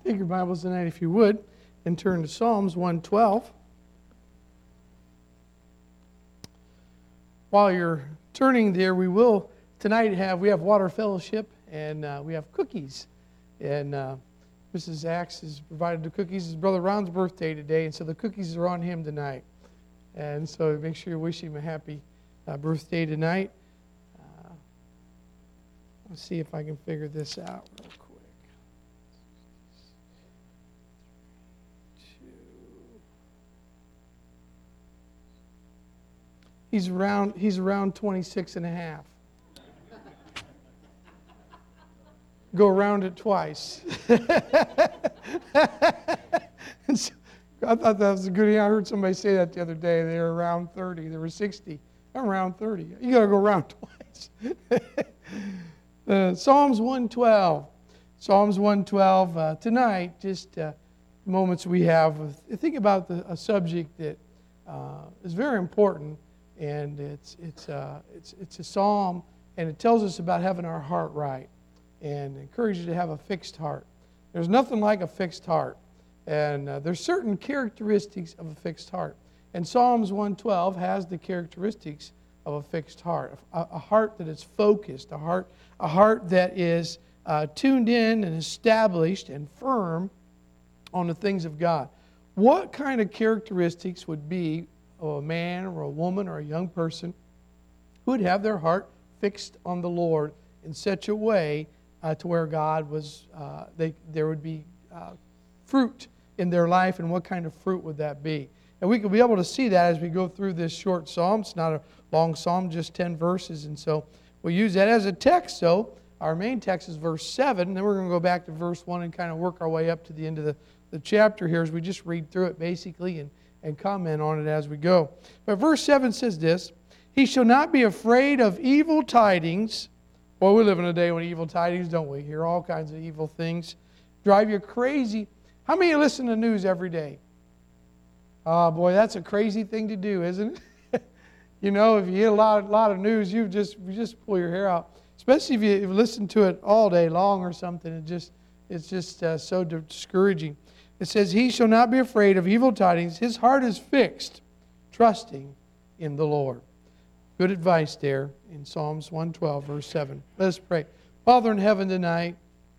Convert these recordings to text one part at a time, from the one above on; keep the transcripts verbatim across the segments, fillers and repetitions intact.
Take your Bibles tonight, if you would, and turn to Psalms one twelve. While you're turning there, we will tonight have, we have water fellowship, and uh, we have cookies. And uh, Missus Axe has provided the cookies. It's Brother Ron's birthday today, and so the cookies are on him tonight. And so make sure you wish him a happy uh, birthday tonight. Uh, let's see if I can figure this out real quick. He's around, he's around twenty-six and a half. Go around it twice. And so, I thought that was a good idea. I heard somebody say that the other day. They were around thirty. They were sixty. I'm around thirty. You got to go around twice. uh, Psalms one twelve. Psalms one twelve. Uh, tonight, just uh, moments we have. With, think about the, a subject that uh, is very important. And it's it's uh, it's it's a psalm, and it tells us about having our heart right, and encourages you to have a fixed heart. There's nothing like a fixed heart, and uh, there's certain characteristics of a fixed heart. And Psalms one twelve has the characteristics of a fixed heart, a, a heart that is focused, a heart a heart that is uh, tuned in and established and firm on the things of God. What kind of characteristics would be or a man or a woman or a young person who would have their heart fixed on the Lord in such a way uh, to where God was, uh, they, there would be uh, fruit in their life, and what kind of fruit would that be? And we could be able to see that as we go through this short psalm. It's not a long psalm, just ten verses, and so we'll use that as a text. So our main text is verse seven, and then we're going to go back to verse one and kind of work our way up to the end of the, the chapter here as we just read through it basically and and comment on it as we go. But verse seven says this: He shall not be afraid of evil tidings. Boy, we live in a day when evil tidings, don't we? Hear all kinds of evil things. Drive you crazy. How many of you listen to the news every day? Oh, boy, that's a crazy thing to do, isn't it? You know, if you hear a lot, lot of news, you just you just pull your hair out. Especially if you, if you listen to it all day long or something. It just It's just uh, so discouraging. It says, He shall not be afraid of evil tidings. His heart is fixed, trusting in the Lord. Good advice there in Psalms one twelve, verse seven. Let us pray. Father in heaven tonight,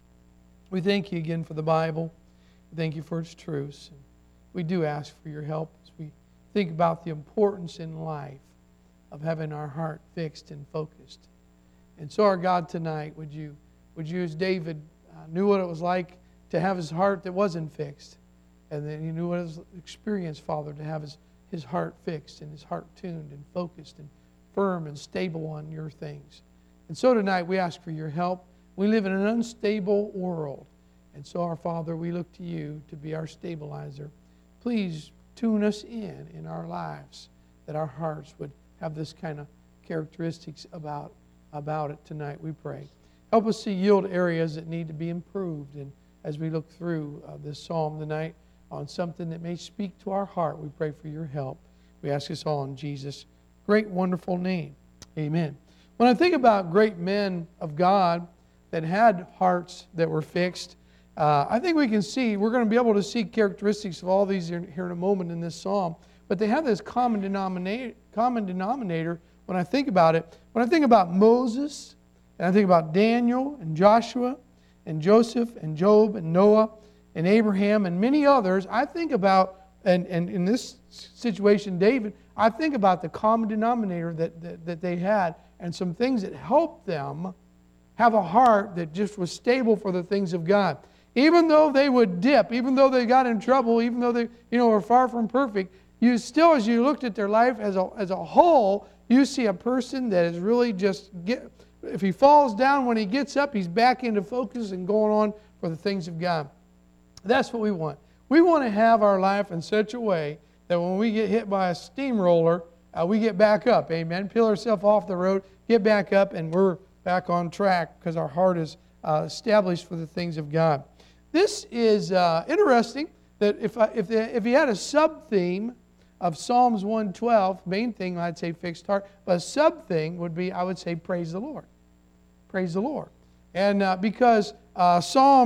we thank you again for the Bible. We thank you for its truths. We do ask for your help as we think about the importance in life of having our heart fixed and focused. And so, our God, tonight, would you, would you as David uh, knew what it was like to have his heart that wasn't fixed. And then he knew what it was experienced, Father, to have his, his heart fixed and his heart tuned and focused and firm and stable on your things. And so tonight we ask for your help. We live in an unstable world. And so, our Father, we look to you to be our stabilizer. Please tune us in in our lives, that our hearts would have this kind of characteristics about, about it tonight, we pray. Help us to yield areas that need to be improved, and as we look through uh, this psalm tonight on something that may speak to our heart, we pray for your help. We ask this all in Jesus' great, wonderful name. Amen. When I think about great men of God that had hearts that were fixed, uh, I think we can see, we're going to be able to see characteristics of all these here in a moment in this psalm, but they have this common denominator, common denominator when I think about it. When I think about Moses, and I think about Daniel and Joshua, and Joseph, and Job, and Noah, and Abraham, and many others, I think about, and, and in this situation, David, I think about the common denominator that, that, that they had, and some things that helped them have a heart that just was stable for the things of God. Even though they would dip, even though they got in trouble, even though they you know, were far from perfect, you still, as you looked at their life as a, as a whole, you see a person that is really just... get. If he falls down, when he gets up, he's back into focus and going on for the things of God. That's what we want. We want to have our life in such a way that when we get hit by a steamroller, uh, we get back up. Amen. Peel ourselves off the road, get back up, and we're back on track because our heart is uh, established for the things of God. This is uh, interesting that if, I, if, the, if he had a sub-theme of Psalms one twelve, main thing I'd say fixed heart, but a sub-thing would be, I would say, praise the Lord. Praise the Lord. And uh, because uh, Psalms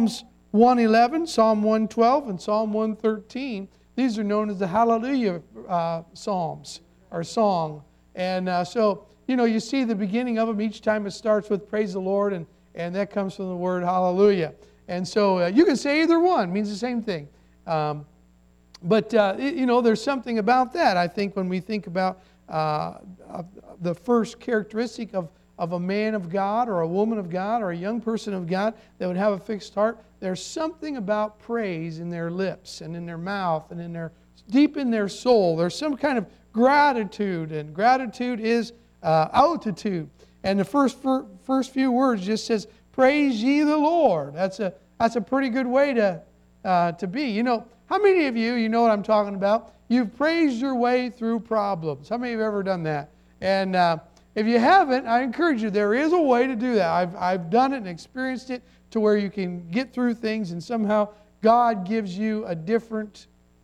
one eleven, Psalm one twelve, and Psalm one thirteen. These are known as the Hallelujah uh, Psalms, or song. And uh, so, you know, you see the beginning of them. Each time it starts with praise the Lord, and, and that comes from the word hallelujah. And so uh, you can say either one. It means the same thing. Um, but, uh, it, you know, there's something about that. I think when we think about uh, the first characteristic of, of a man of God or a woman of God or a young person of God that would have a fixed heart, there's something about praise in their lips and in their mouth and in their deep in their soul. There's some kind of gratitude, and gratitude is uh, altitude. And the first first few words just says, "Praise ye the Lord." That's a that's a pretty good way to uh, to be. You know, how many of you, you know what I'm talking about? You've praised your way through problems. How many of you have ever done that? And uh, if you haven't, I encourage you. There is a way to do that. I've I've done it and experienced it to where you can get through things, and somehow God gives you a different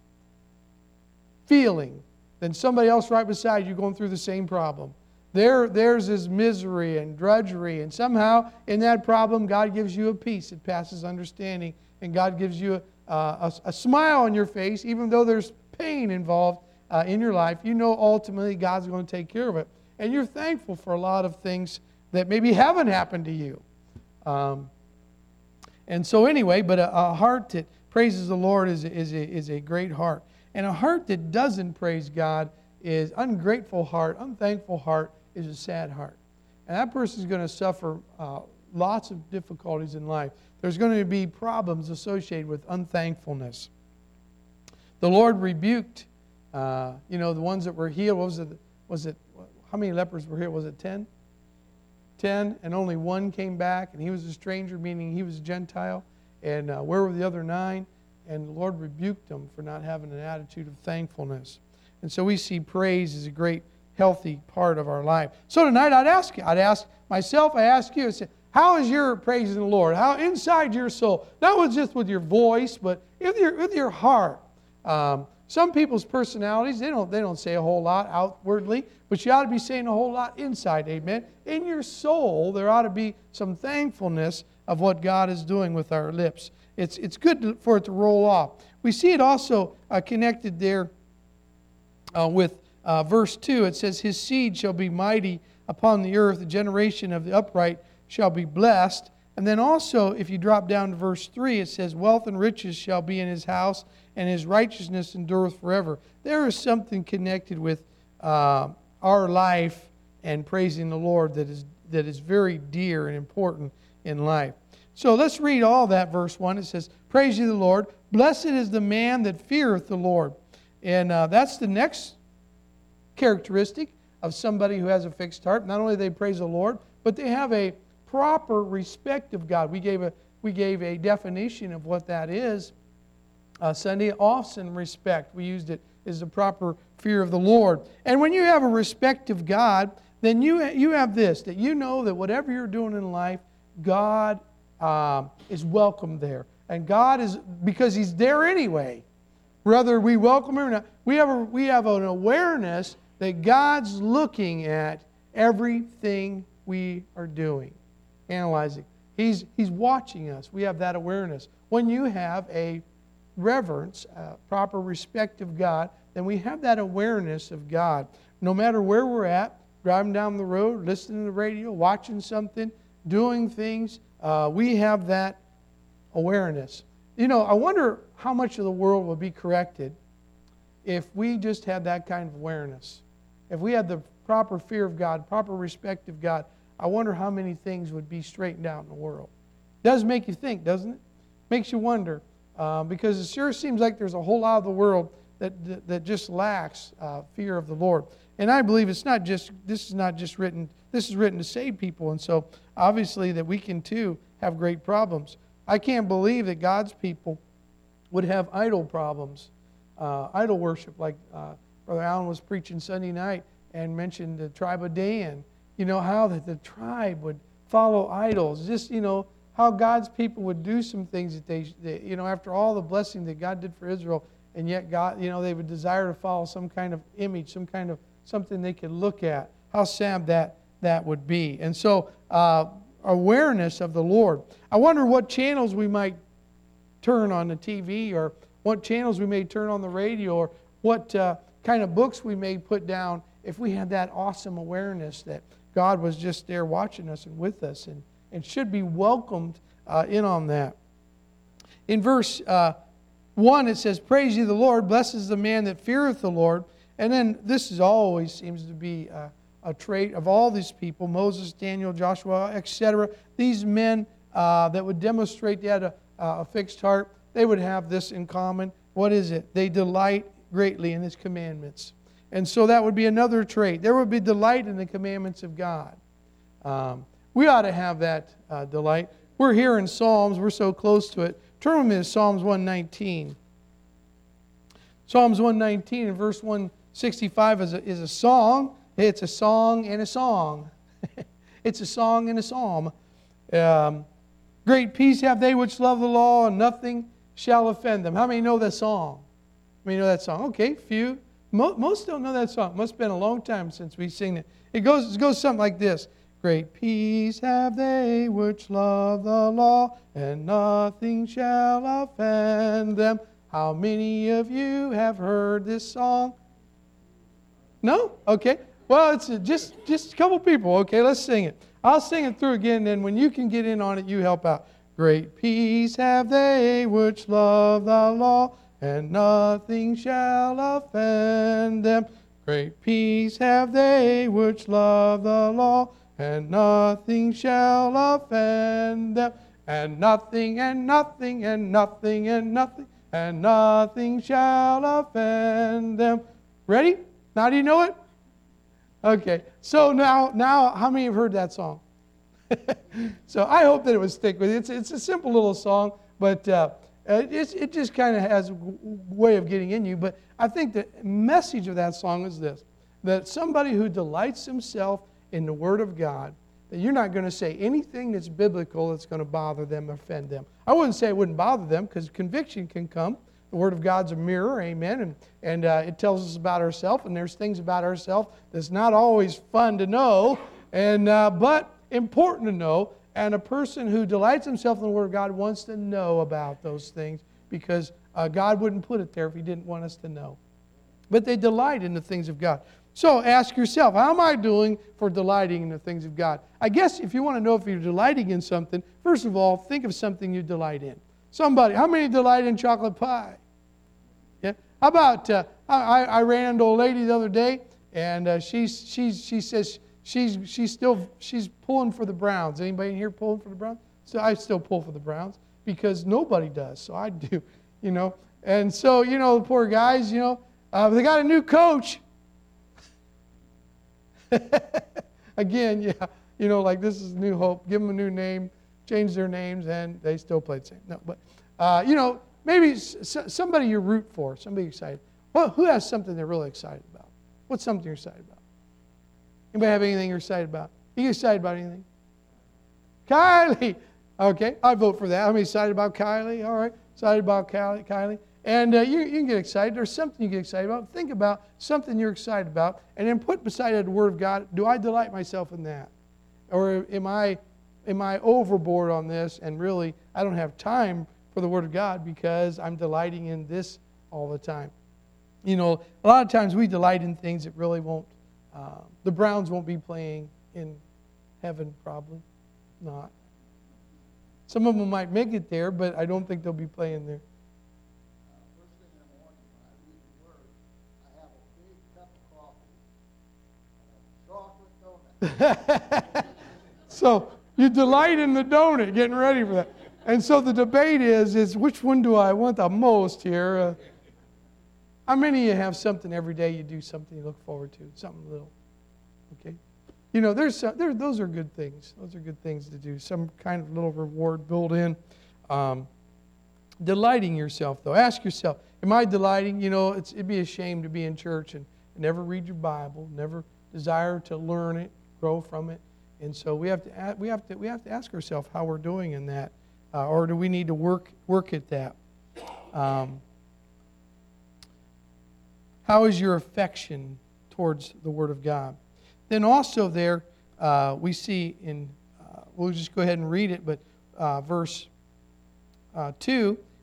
feeling than somebody else right beside you going through the same problem. Their, theirs is misery and drudgery, and somehow in that problem God gives you a peace that passes understanding, and God gives you a, a, a smile on your face, even though there's pain involved uh, in your life. You know ultimately God's going to take care of it, and you're thankful for a lot of things that maybe haven't happened to you. Um, and so anyway, but a, a heart that praises the Lord is, is, a, is a great heart. And a heart that doesn't praise God is ungrateful heart, unthankful heart is a sad heart. And that person is going to suffer uh, lots of difficulties in life. There's going to be problems associated with unthankfulness. The Lord rebuked, uh, you know, the ones that were healed. What was it? Was it? How many lepers were healed? Was it ten? Ten, and only one came back, and he was a stranger, meaning he was a Gentile. And uh, where were the other nine? And the Lord rebuked them for not having an attitude of thankfulness. And so we see praise as a great, healthy part of our life. So tonight I'd ask you, I'd ask myself, I ask you, I say, how is your praising the Lord? How inside your soul? Not with just with your voice, but with your, with your heart. Um, some people's personalities, they don't, they don't say a whole lot outwardly, but you ought to be saying a whole lot inside, amen? In your soul, there ought to be some thankfulness of what God is doing with our lips. It's, it's good to, for it to roll off. We see it also uh, connected there uh, with uh, verse two. It says, "His seed shall be mighty upon the earth. The generation of the upright shall be blessed." And then also, if you drop down to verse three, it says, "Wealth and riches shall be in his house, and his righteousness endureth forever." There is something connected with uh, our life and praising the Lord that is that is very dear and important in life. So let's read all that, verse one. It says, "Praise ye the Lord. Blessed is the man that feareth the Lord." And uh, that's the next characteristic of somebody who has a fixed heart. Not only do they praise the Lord, but they have a proper respect of God. We gave a, we gave a definition of what that is uh, Sunday. Awesome respect. We used it as the proper fear of the Lord. And when you have a respect of God, then you, you have this, that you know that whatever you're doing in life, God Um, is welcome there. And God is, because He's there anyway, whether we welcome Him or not, we have, a, we have an awareness that God's looking at everything we are doing, analyzing. He's, he's watching us. We have that awareness. When you have a reverence, a proper respect of God, then we have that awareness of God. No matter where we're at, driving down the road, listening to the radio, watching something, doing things, Uh, we have that awareness. You know, I wonder how much of the world would be corrected if we just had that kind of awareness. If we had the proper fear of God, proper respect of God, I wonder how many things would be straightened out in the world. It does make you think, doesn't it? Makes you wonder. Uh, because it sure seems like there's a whole lot of the world that, that, that just lacks uh, fear of the Lord. And I believe it's not just, this is not just written, this is written to save people. And so, obviously, that we can too have great problems. I can't believe that God's people would have idol problems, uh, idol worship, like uh, Brother Allen was preaching Sunday night and mentioned the tribe of Dan. You know, how that the tribe would follow idols. Just, you know, how God's people would do some things that they, they you know, after all the blessing that God did for Israel, and yet God, you know, they would desire to follow some kind of image, some kind of something they could look at. How sad that that would be. And so, uh, awareness of the Lord. I wonder what channels we might turn on the T V, or what channels we may turn on the radio, or what uh, kind of books we may put down, if we had that awesome awareness that God was just there watching us and with us, and, and should be welcomed uh, in on that. In verse uh, one, it says, "Praise ye the Lord, blessed is the man that feareth the Lord." And then this is always seems to be a, a trait of all these people, Moses, Daniel, Joshua, et cetera. These men uh, that would demonstrate they had a, a fixed heart, they would have this in common. What is it? They delight greatly in His commandments. And so that would be another trait. There would be delight in the commandments of God. Um, we ought to have that uh, delight. We're here in Psalms. We're so close to it. Turn with me to Psalms one nineteen. Psalms one nineteen and verse one sixty-five is a, is a song. It's a song and a song. It's a song and a psalm. Um, Great peace have they which love the law, and nothing shall offend them. How many know that song? How many know that song? Okay, few. Most don't know that song. It must have been a long time since we sing it. It goes, it goes something like this. Great peace have they which love the law, and nothing shall offend them. How many of you have heard this song? No? Okay. Well, it's just, just a couple people. Okay, let's sing it. I'll sing it through again, and then when you can get in on it, you help out. Great peace have they which love the law, and nothing shall offend them. Great peace have they which love the law, and nothing shall offend them. And nothing, and nothing, and nothing, and nothing, and nothing shall offend them. Ready? Now do you know it? Okay. So now, now, how many have heard that song? So I hope that it would stick with you. It's, it's a simple little song, but uh, it's, it just kind of has a way of getting in you. But I think the message of that song is this, that somebody who delights himself in the Word of God, that you're not going to say anything that's biblical that's going to bother them or offend them. I wouldn't say it wouldn't bother them, because conviction can come. The Word of God's a mirror, amen, and, and uh, it tells us about ourselves, and there's things about ourselves that's not always fun to know, and uh, but important to know, and a person who delights himself in the Word of God wants to know about those things, because uh, God wouldn't put it there if He didn't want us to know. But they delight in the things of God. So ask yourself, how am I doing for delighting in the things of God? I guess if you want to know if you're delighting in something, first of all, think of something you delight in. Somebody, how many delight in chocolate pie? Yeah. How about, uh, I, I ran into a lady the other day, and uh, she's, she's, she says she's, she's still she's pulling for the Browns. Anybody in here pulling for the Browns? So I still pull for the Browns, because nobody does, so I do, you know. And so, you know, the poor guys, you know, uh, they got a new coach. Again, yeah, you know, like this is New Hope. Give them a new name, change their names, and they still play the same. No, but, uh, you know, maybe s- somebody you root for, somebody excited. Well, who has something they're really excited about? What's something you're excited about? Anybody have anything you're excited about? Are you excited about anything? Kylie. Okay, I vote for that. I'm excited about Kylie. All right, excited about Kylie. Kylie. And uh, you, you can get excited. There's something you get excited about. Think about something you're excited about, and then put beside it the Word of God. Do I delight myself in that? Or am I, am I overboard on this, and really I don't have time for the Word of God because I'm delighting in this all the time? You know, a lot of times we delight in things that really won't, uh, the Browns won't be playing in heaven, probably not. Some of them might make it there, but I don't think they'll be playing there. So you delight in the donut, getting ready for that. And so the debate is, is which one do I want the most here? Uh, how many of you have something every day you do something you look forward to, something little? Okay. You know, there's some, there, those are good things. Those are good things to do. Some kind of little reward built in. Um, delighting yourself, though. Ask yourself, am I delighting? You know, it's, it'd be a shame to be in church and never read your Bible, never desire to learn it, grow from it. And so we have to we have to we have to ask ourselves how we're doing in that, uh, or do we need to work work at that? Um, how is your affection towards the Word of God? Then also there uh, we see in uh, we'll just go ahead and read it, but uh, verse uh, two,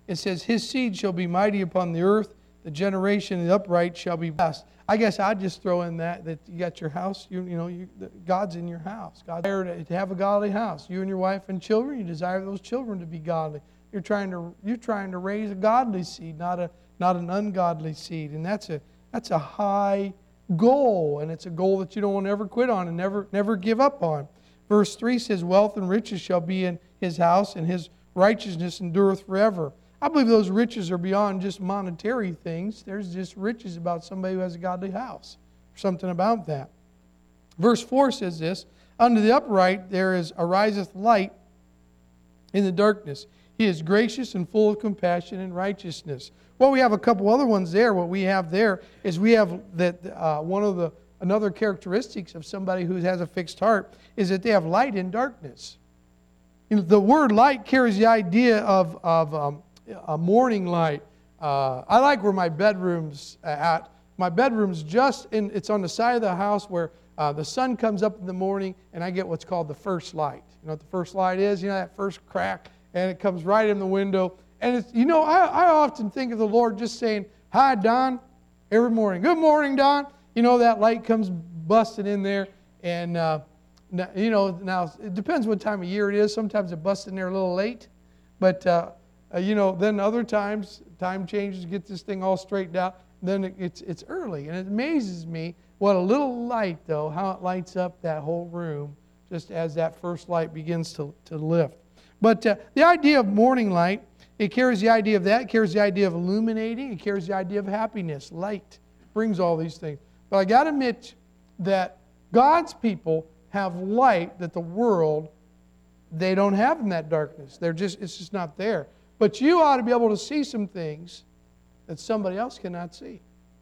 it says, his seed shall be mighty upon the earth. The generation of the upright shall be blessed. I guess I'd just throw in that, that you got your house, you, you know, you, God's in your house. God's there to have a godly house. You and your wife and children, you desire those children to be godly. You're trying to, you're trying to raise a godly seed, not a, not an ungodly seed. And that's a, that's a high goal, and it's a goal that you don't want to ever quit on and never, never give up on. Verse three says, wealth and riches shall be in his house, and his righteousness endureth forever. I believe those riches are beyond just monetary things. There's just riches about somebody who has a godly house. Something about that. Verse four says this, unto the upright there is ariseth light in the darkness. He is gracious and full of compassion and righteousness. Well, we have a couple other ones there. What we have there is we have that uh, one of the another characteristics of somebody who has a fixed heart is that they have light in darkness. You know, the word light carries the idea of, of um, a morning light. Uh, I like where my bedroom's at. My bedroom's just in, it's on the side of the house where uh, the sun comes up in the morning and I get what's called the first light. You know what the first light is? You know, that first crack, and it comes right in the window. And it's, you know, I, I often think of the Lord just saying, hi, Don, every morning. Good morning, Don. You know, that light comes busting in there. And, uh, you know, now it depends what time of year it is. Sometimes it busts in there a little late. But, uh, uh, you know, then other times, time changes, get this thing all straightened out. Then it, it's, it's early. And it amazes me what a little light, though, how it lights up that whole room just as that first light begins to, to lift. But uh, the idea of morning light, it carries the idea of that. It carries the idea of illuminating. It carries the idea of happiness. Light brings all these things. But I got to admit that God's people have light that the world, they don't have in that darkness. They're just, it's just not there. But you ought to be able to see some things that somebody else cannot see.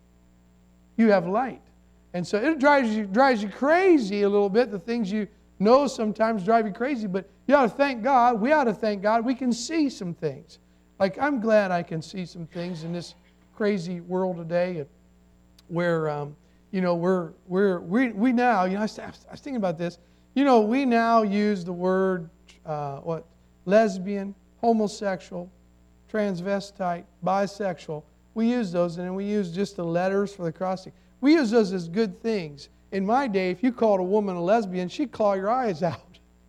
You have light. And so it drives you, drives you crazy a little bit. The things you know sometimes drive you crazy. But you ought to thank God. We ought to thank God. We can see some things. Like, I'm glad I can see some things in this crazy world today where, um, you know, we're, we're, we, we now, you know, I was, I was thinking about this. You know, we now use the word, uh, what, lesbian, homosexual, transvestite, bisexual. We use those, and then we use just the letters for the crossing. We use those as good things. In my day, if you called a woman a lesbian, she'd claw your eyes out.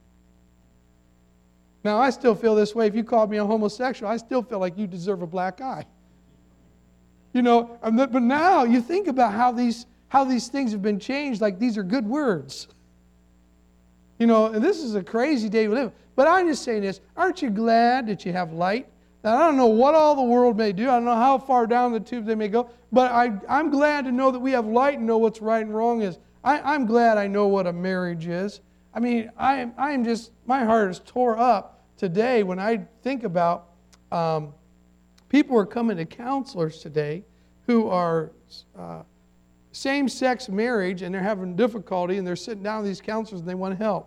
Now, I still feel this way. If you called me a homosexual, I still feel like you deserve a black eye. You know, but now you think about how these, how these things have been changed, like these are good words. You know, and this is a crazy day we live in. But I'm just saying this, aren't you glad that you have light? Now, I don't know what all the world may do. I don't know how far down the tube they may go. But I, I'm glad to know that we have light and know what's right and wrong is. I, I'm glad I know what a marriage is. I mean, I am, I am just, my heart is tore up today when I think about um, people are coming to counselors today who are uh, same-sex marriage and they're having difficulty and they're sitting down with these counselors and they want help.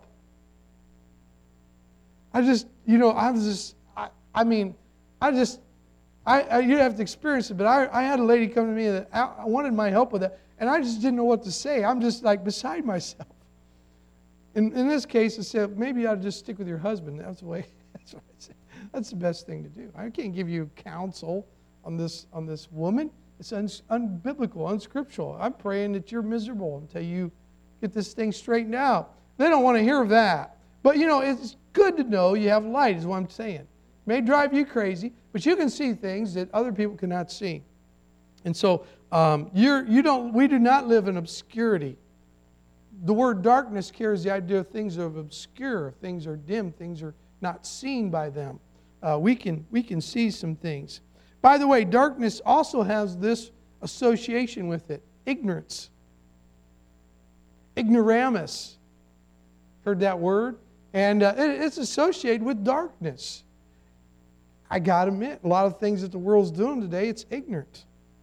I just, you know, I was just, I, I mean, I just, I, I you have to experience it, but I, I had a lady come to me that I, I wanted my help with that, and I just didn't know what to say. I'm just like beside myself. In, in this case, I said, maybe you ought to just stick with your husband. That's the way, that's what I said. That's the best thing to do. I can't give you counsel on this, on this woman. It's un, unbiblical, unscriptural. I'm praying that you're miserable until you get this thing straightened out. They don't want to hear that. But, you know, it's good to know you have light, is what I'm saying. It may drive you crazy, but you can see things that other people cannot see. And so um, you're, you don't, we do not live in obscurity. The word darkness carries the idea of things are obscure, things are dim, things are not seen by them. Uh, we can, we can see some things. By the way, darkness also has this association with it, ignorance. Ignoramus. Heard that word? And uh, it, it's associated with darkness. I got to admit, a lot of things that the world's doing today, it's ignorant.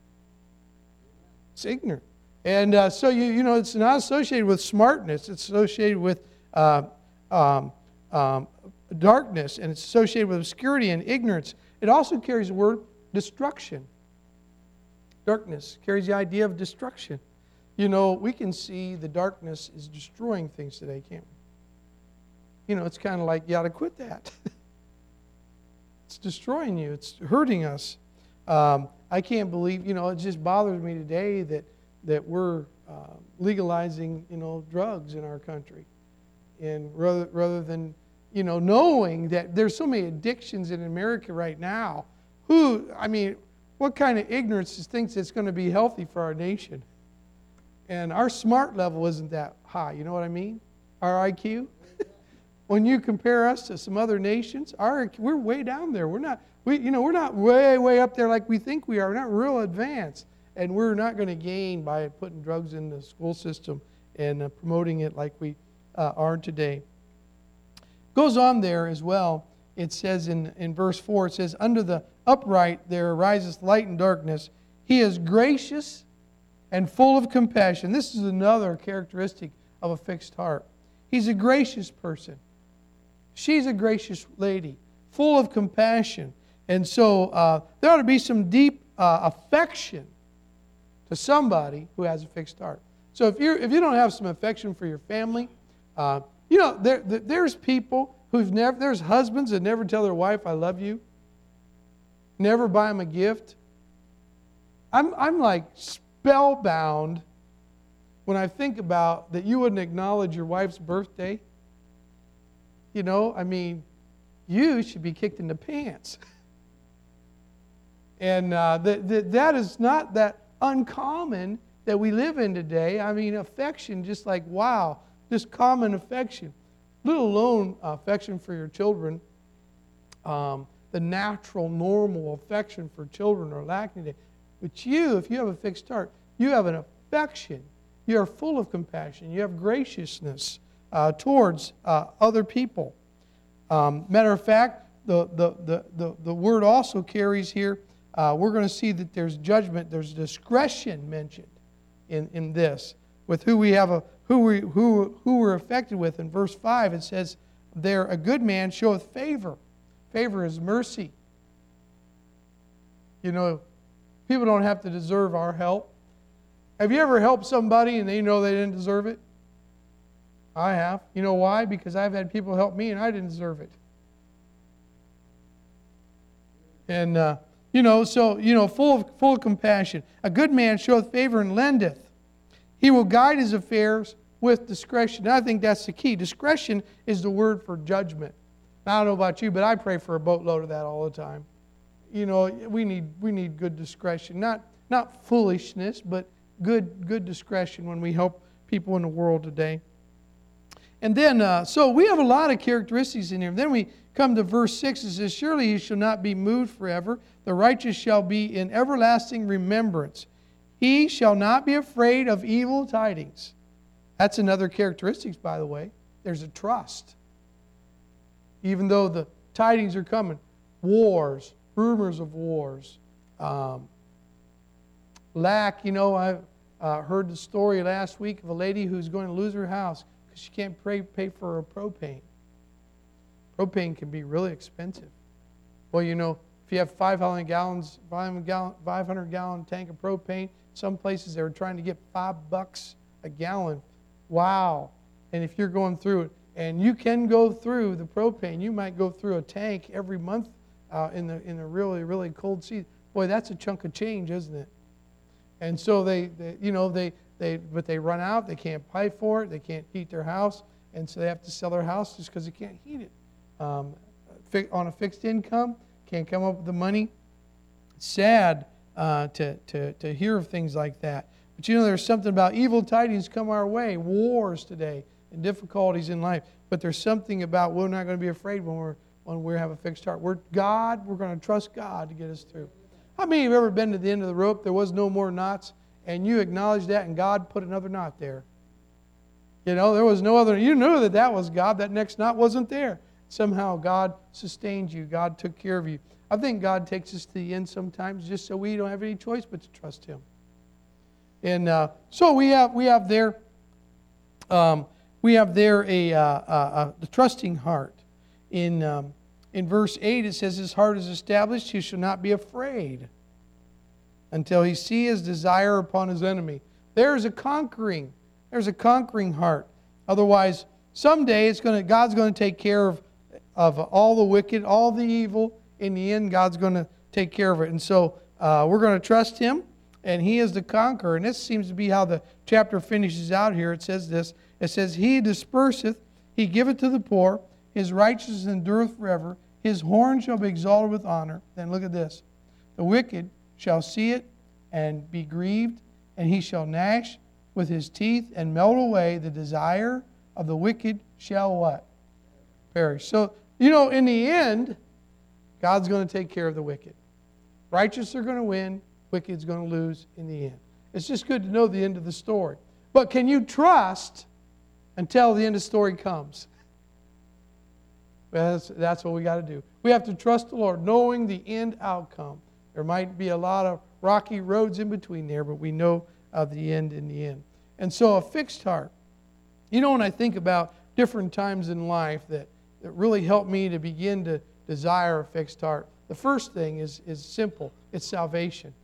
It's ignorant. And uh, so, you you know, it's not associated with smartness. It's associated with uh, um, um, darkness, and it's associated with obscurity and ignorance. It also carries the word destruction. Darkness carries the idea of destruction. You know, we can see the darkness is destroying things today, can't we? You know, it's kind of like, you ought to quit that. it's destroying you. It's hurting us. Um, I can't believe, you know, it just bothers me today that that we're uh, legalizing, you know, drugs in our country, and rather rather than, you know, knowing that there's so many addictions in America right now. Who, I mean, what kind of ignorance thinks it's going to be healthy for our nation? And our smart level isn't that high. You know what I mean? Our I Q. When you compare us to some other nations, our we're way down there. We're not. We, you know, we're not way, way up there like we think we are. We're not real advanced. And we're not going to gain by putting drugs in the school system and uh, promoting it like we uh, are today. Goes on there as well. It says in, in verse four, it says, under the upright there arises light and darkness. He is gracious and full of compassion. This is another characteristic of a fixed heart. He's a gracious person. She's a gracious lady, full of compassion. And so uh, there ought to be some deep uh, affection to somebody who has a fixed heart. So if you if you don't have some affection for your family, uh, you know there, there there's people who've never there's husbands that never tell their wife I love you, never buy them a gift. I'm I'm like spellbound when I think about that you wouldn't acknowledge your wife's birthday. You know, I mean, you should be kicked in the pants. And uh, that, that, that is not that uncommon that we live in today. I mean, affection, just like, wow, just common affection. Let alone affection for your children. Um, the natural, normal affection for children are lacking today. But you, if you have a fixed heart, you have an affection. You are full of compassion. You have graciousness uh, towards uh, other people. Um, matter of fact, the, the, the, the, the word also carries here, uh, we're going to see that there's judgment, there's discretion mentioned in, in this, with who we have a who we who who we're affected with. In verse five, it says, there a good man showeth favor. Favor is mercy. You know, people don't have to deserve our help. Have you ever helped somebody and they know they didn't deserve it? I have. You know why? Because I've had people help me and I didn't deserve it. And, uh, you know, so, you know, full of, full of compassion. A good man showeth favor and lendeth. He will guide his affairs with discretion. And I think that's the key. Discretion is the word for judgment. Now, I don't know about you, but I pray for a boatload of that all the time. You know, we need we need good discretion. Not not foolishness, but good good discretion when we help people in the world today. And then, uh, so we have a lot of characteristics in here. Then we come to verse six. It says, surely he shall not be moved forever. The righteous shall be in everlasting remembrance. He shall not be afraid of evil tidings. That's another characteristic, by the way. There's a trust. Even though the tidings are coming, wars, rumors of wars, um, lack. You know, I uh, heard the story last week of a lady who's going to lose her house because she can't pay, pay for her propane. Propane can be really expensive. Well, you know, if you have five hundred gallons, five hundred gallon tank of propane, some places they were trying to get five bucks a gallon. Wow. And if you're going through it, and you can go through the propane, you might go through a tank every month uh, in the in a really, really cold season. Boy, that's a chunk of change, isn't it? And so they, they you know, they, they, but they run out, they can't pay for it, they can't heat their house, and so they have to sell their house just because they can't heat it. Um, on a fixed income, can't come up with the money. It's sad uh, to, to, to hear of things like that. But you know, there's something about evil tidings come our way, wars today, and difficulties in life. But there's something about we're not going to be afraid when we're when we have a fixed heart. We're God. We're going to trust God to get us through. How many have ever been to the end of the rope? There was no more knots, and you acknowledged that, and God put another knot there. You know, there was no other. You knew that that was God. That next knot wasn't there. Somehow God sustained you. God took care of you. I think God takes us to the end sometimes just so we don't have any choice but to trust Him. And uh, so we have we have there um, we have there a, uh, a, a trusting heart. In um, in verse eight it says, his heart is established; he shall not be afraid until he see his desire upon his enemy. There's a conquering. There's a conquering heart. Otherwise, someday it's going to God's going to take care of of all the wicked, all the evil, in the end, God's going to take care of it. And so uh, we're going to trust Him, and He is the conqueror. And this seems to be how the chapter finishes out here. It says this. It says, He disperseth, He giveth to the poor. His righteousness endureth forever. His horn shall be exalted with honor. Then look at this. The wicked shall see it and be grieved, and he shall gnash with his teeth and melt away. The desire of the wicked shall what? Perish. So, you know, in the end, God's going to take care of the wicked. Righteous are going to win. Wicked's going to lose in the end. It's just good to know the end of the story. But can you trust until the end of the story comes? Well, that's, that's what we got to do. We have to trust the Lord, knowing the end outcome. There might be a lot of rocky roads in between there, but we know of the end in the end. And so a fixed heart. You know, when I think about different times in life that, that really helped me to begin to desire a fixed heart, the first thing is, is simple. It's salvation.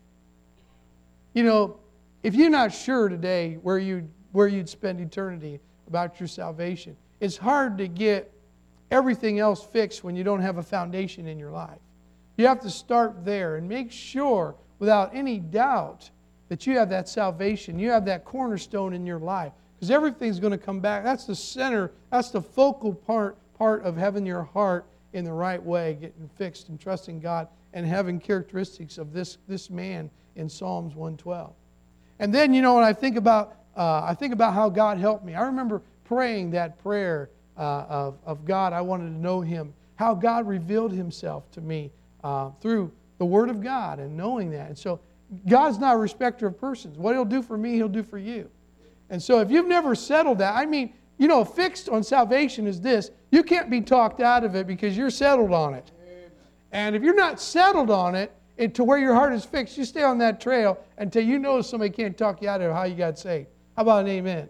You know, if you're not sure today where you'd, where you'd spend eternity about your salvation, it's hard to get everything else fixed when you don't have a foundation in your life. You have to start there and make sure, without any doubt, that you have that salvation, you have that cornerstone in your life. Because everything's going to come back. That's the center, that's the focal part, part of having your heart in the right way, getting fixed and trusting God and having characteristics of this, this man in Psalms one twelve. And then, you know, when I think about, uh, I think about how God helped me. I remember praying that prayer uh, of, of God. I wanted to know Him. How God revealed Himself to me uh, through the Word of God and knowing that. And so God's not a respecter of persons. What He'll do for me, He'll do for you. And so if you've never settled that, I mean, you know, fixed on salvation is this. You can't be talked out of it because you're settled on it. And if you're not settled on it, it to where your heart is fixed, you stay on that trail until you know somebody can't talk you out of how you got saved. How about an amen?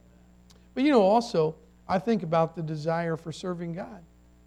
But you know, also, I think about the desire for serving God.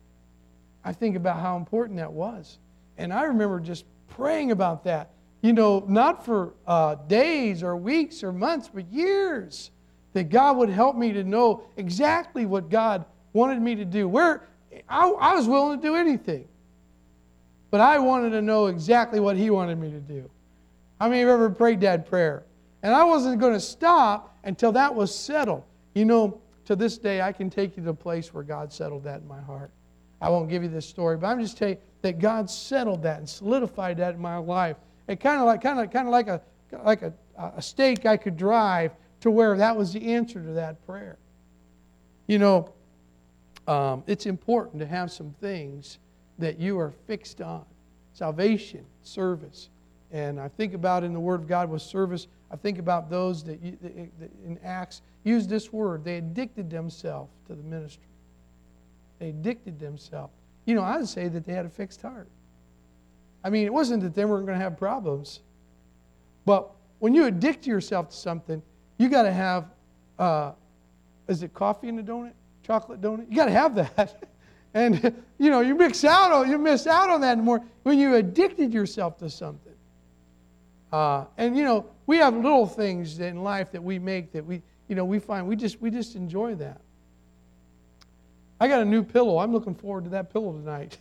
I think about how important that was. And I remember just praying about that. You know, not for uh, days or weeks or months, but years. That God would help me to know exactly what God wanted me to do. Where I, I was willing to do anything. But I wanted to know exactly what He wanted me to do. How many of you ever prayed that prayer? And I wasn't going to stop until that was settled. You know, to this day, I can take you to a place where God settled that in my heart. I won't give you this story, but I'm just telling you that God settled that and solidified that in my life. It kind of like, kind of, kind of like a, like a, a stake I could drive to where that was the answer to that prayer. You know, um, it's important to have some things that you are fixed on. Salvation, service. And I think about in the Word of God with service, I think about those that, you, that in Acts use this word. They addicted themselves to the ministry. They addicted themselves. You know, I would say that they had a fixed heart. I mean, it wasn't that they weren't going to have problems. But when you addict yourself to something, you got to have, uh, is it coffee in the donut? Chocolate donut? You got to have that. And, you know, you mix out on, you miss out on that more when you addicted yourself to something. Uh, and, you know, we have little things in life that we make that we, you know, we find we just we just enjoy that. I got a new pillow. I'm looking forward to that pillow tonight.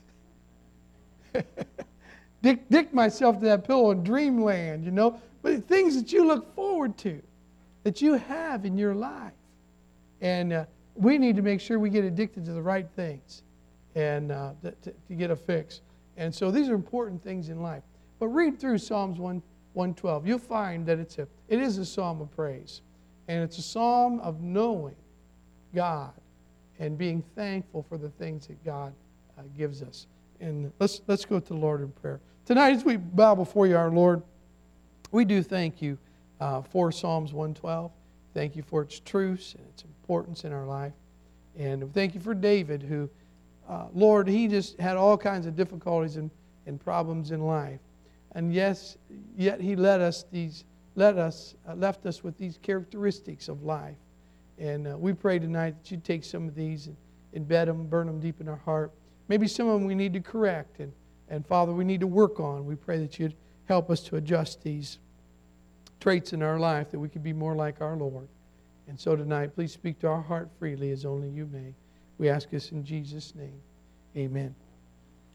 Dick, dick myself to that pillow in dreamland, you know. But things that you look forward to, that you have in your life. And uh, we need to make sure we get addicted to the right things and uh, to, to get a fix. And so these are important things in life. But read through Psalms one twelve. You'll find that it's a, it is a psalm of praise. And it's a psalm of knowing God and being thankful for the things that God uh, gives us. And let's, let's go to the Lord in prayer. Tonight, as we bow before you, our Lord, we do thank you uh, for Psalms one twelve. Thank you for its truths and its importance in our life. And thank you for David, who, uh, Lord, he just had all kinds of difficulties and, and problems in life. And yes, yet he led us these, let us, uh, left us with these characteristics of life. And uh, we pray tonight that you'd take some of these and embed them, burn them deep in our heart. Maybe some of them we need to correct, and, and Father, we need to work on. We pray that you'd help us to adjust these traits in our life, that we could be more like our Lord. And so tonight, please speak to our heart freely as only you may. We ask this in Jesus' name. Amen.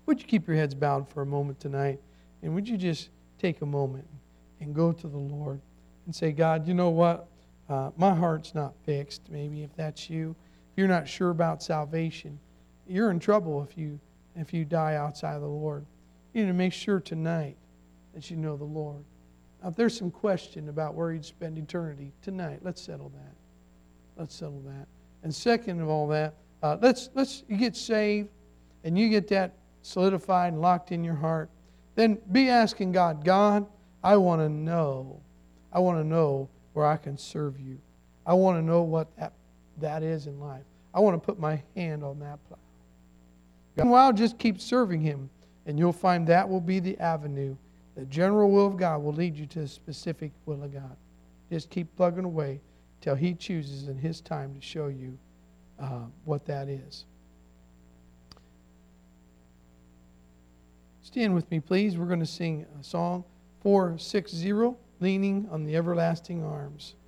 would you keep your heads bowed for a moment tonight? And would you just take a moment and go to the Lord and say, God, you know what? Uh, my heart's not fixed. Maybe if that's you, if you're not sure about salvation, you're in trouble if you if you die outside of the Lord. You need to make sure tonight that you know the Lord. Now, if there's some question about where you'd spend eternity tonight, let's settle that. Let's settle that. And second of all that, uh, let's let's you get saved and you get that solidified and locked in your heart. Then be asking God, God, I want to know. I want to know where I can serve you. I want to know what that, that is in life. I want to put my hand on that plow. Meanwhile, just keep serving Him, and you'll find that will be the avenue. The general will of God will lead you to the specific will of God. Just keep plugging away till He chooses in His time to show you uh, what that is. Stand with me, please. We're going to sing a song four sixty, Leaning on the Everlasting Arms.